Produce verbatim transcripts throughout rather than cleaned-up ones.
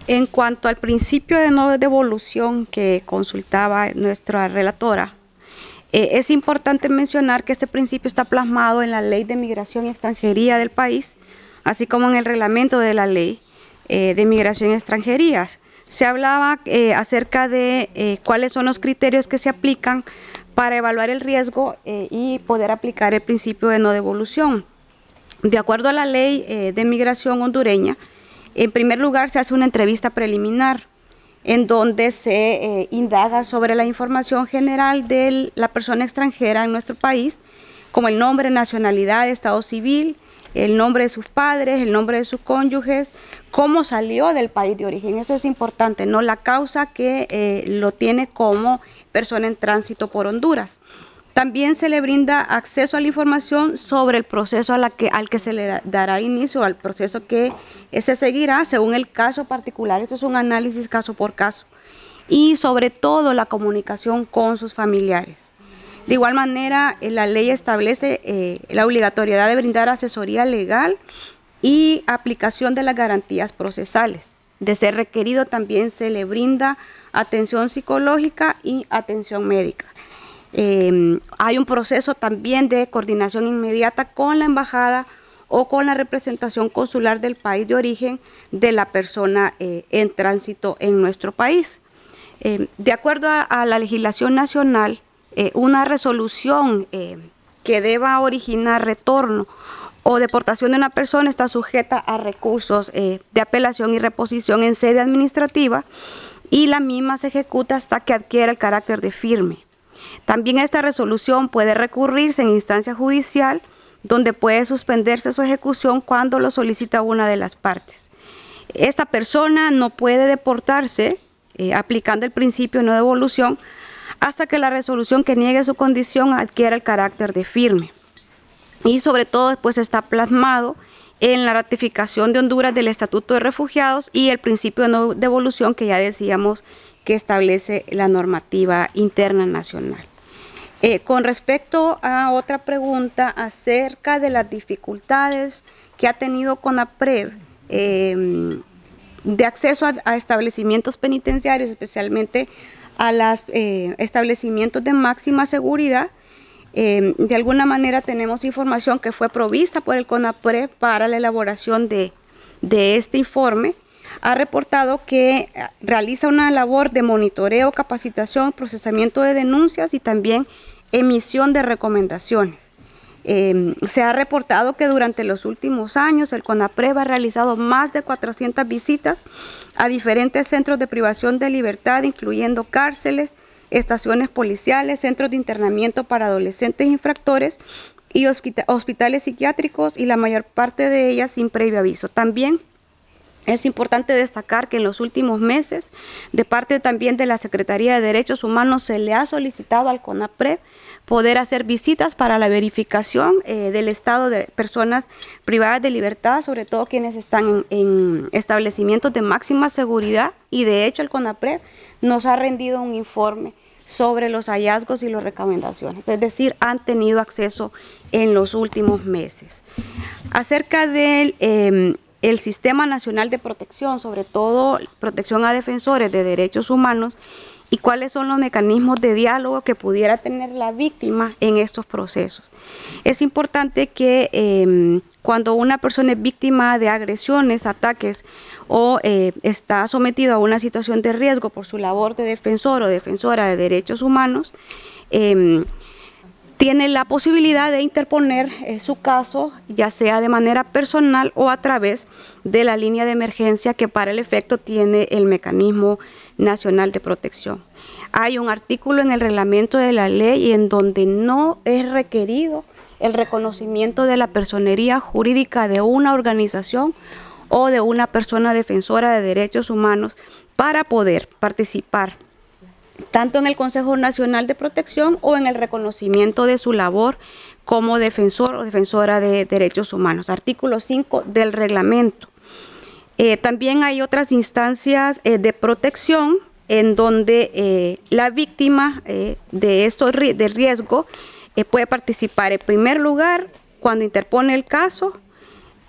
En cuanto al principio de no devolución que consultaba nuestra relatora, eh, es importante mencionar que este principio está plasmado en la Ley de Migración y Extranjería del país, así como en el reglamento de la Ley eh, de Migración y Extranjerías. Se hablaba eh, acerca de eh, cuáles son los criterios que se aplican para evaluar el riesgo eh, y poder aplicar el principio de no devolución. De acuerdo a la Ley eh, de Migración hondureña, en primer lugar se hace una entrevista preliminar en donde se eh, indaga sobre la información general de la persona extranjera en nuestro país, como el nombre, nacionalidad, estado civil, el nombre de sus padres, el nombre de sus cónyuges, cómo salió del país de origen. Eso es importante, no la causa que eh, lo tiene como persona en tránsito por Honduras. También se le brinda acceso a la información sobre el proceso a la que, al que se le dará inicio, al proceso que se seguirá según el caso particular. Esto es un análisis caso por caso. Y sobre todo la comunicación con sus familiares. De igual manera, la ley establece eh, la obligatoriedad de brindar asesoría legal y aplicación de las garantías procesales. De ser requerido, también se le brinda atención psicológica y atención médica. Eh, hay un proceso también de coordinación inmediata con la embajada o con la representación consular del país de origen de la persona eh, en tránsito en nuestro país. Eh, de acuerdo a, a la legislación nacional, eh, una resolución eh, que deba originar retorno o deportación de una persona está sujeta a recursos eh, de apelación y reposición en sede administrativa y la misma se ejecuta hasta que adquiera el carácter de firme. También esta resolución puede recurrirse en instancia judicial, donde puede suspenderse su ejecución cuando lo solicita una de las partes. Esta persona no puede deportarse eh, aplicando el principio de no devolución hasta que la resolución que niegue su condición adquiera el carácter de firme. Y sobre todo después está plasmado en la ratificación de Honduras del Estatuto de Refugiados y el principio de no devolución que ya decíamos que establece la normativa interna nacional. Eh, con respecto a otra pregunta acerca de las dificultades que ha tenido CONAPREV eh, de acceso a, a establecimientos penitenciarios, especialmente a los eh, establecimientos de máxima seguridad, eh, de alguna manera tenemos información que fue provista por el CONAPREV para la elaboración de, de este informe. Ha reportado que realiza una labor de monitoreo, capacitación, procesamiento de denuncias y también emisión de recomendaciones. Eh, se ha reportado que durante los últimos años el CONAPREV ha realizado más de cuatrocientas visitas a diferentes centros de privación de libertad, incluyendo cárceles, estaciones policiales, centros de internamiento para adolescentes infractores y hospitales psiquiátricos, y la mayor parte de ellas sin previo aviso. También es importante destacar que en los últimos meses, de parte también de la Secretaría de Derechos Humanos, se le ha solicitado al CONAPREV poder hacer visitas para la verificación eh, del estado de personas privadas de libertad, sobre todo quienes están en, en establecimientos de máxima seguridad, y de hecho el CONAPREV nos ha rendido un informe sobre los hallazgos y las recomendaciones, es decir, han tenido acceso en los últimos meses. Acerca del eh, el Sistema Nacional de Protección, sobre todo protección a defensores de derechos humanos, y cuáles son los mecanismos de diálogo que pudiera tener la víctima en estos procesos. Es importante que eh, cuando una persona es víctima de agresiones, ataques o eh, está sometido a una situación de riesgo por su labor de defensor o defensora de derechos humanos, eh, tiene la posibilidad de interponer eh, su caso, ya sea de manera personal o a través de la línea de emergencia que para el efecto tiene el Mecanismo Nacional de Protección. Hay un artículo en el reglamento de la ley en donde no es requerido el reconocimiento de la personería jurídica de una organización o de una persona defensora de derechos humanos para poder participar tanto en el Consejo Nacional de Protección o en el reconocimiento de su labor como defensor o defensora de derechos humanos. Artículo cinco del reglamento. Eh, también hay otras instancias eh, de protección en donde eh, la víctima eh, de estos de riesgo eh, puede participar. En primer lugar, cuando interpone el caso,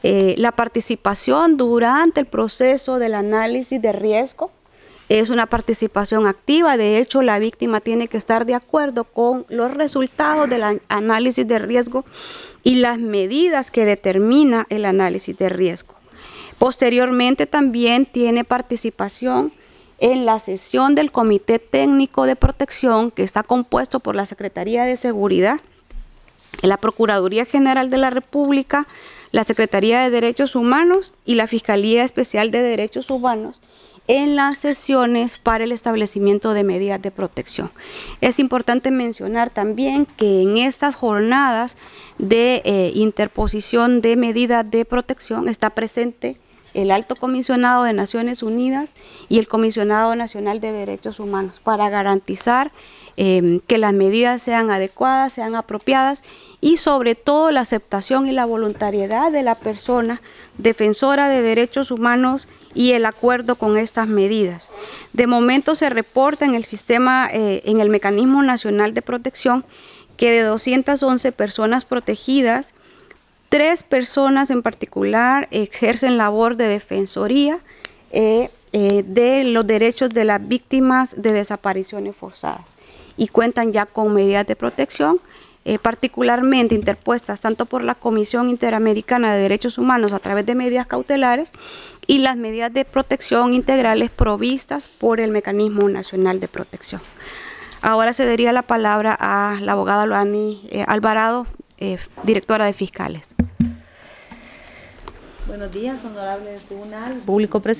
Eh, la participación durante el proceso del análisis de riesgo es una participación activa. De hecho, la víctima tiene que estar de acuerdo con los resultados del análisis de riesgo y las medidas que determina el análisis de riesgo. Posteriormente, también tiene participación en la sesión del Comité Técnico de Protección, que está compuesto por la Secretaría de Seguridad, la Procuraduría General de la República, la Secretaría de Derechos Humanos y la Fiscalía Especial de Derechos Humanos en las sesiones para el establecimiento de medidas de protección. Es importante mencionar también que en estas jornadas de eh, interposición de medidas de protección está presente el Alto Comisionado de Naciones Unidas y el Comisionado Nacional de Derechos Humanos para garantizar eh, que las medidas sean adecuadas, sean apropiadas y sobre todo la aceptación y la voluntariedad de la persona defensora de derechos humanos y el acuerdo con estas medidas. De momento se reporta en el sistema, eh, en el Mecanismo Nacional de Protección, que de doscientas once personas protegidas, tres personas en particular ejercen labor de defensoría eh, eh, de los derechos de las víctimas de desapariciones forzadas y cuentan ya con medidas de protección, eh, particularmente interpuestas tanto por la Comisión Interamericana de Derechos Humanos a través de medidas cautelares y las medidas de protección integrales provistas por el Mecanismo Nacional de Protección. Ahora cedería la palabra a la abogada Loani eh, Alvarado, eh, directora de Fiscales. Buenos días, honorable tribunal, público presente.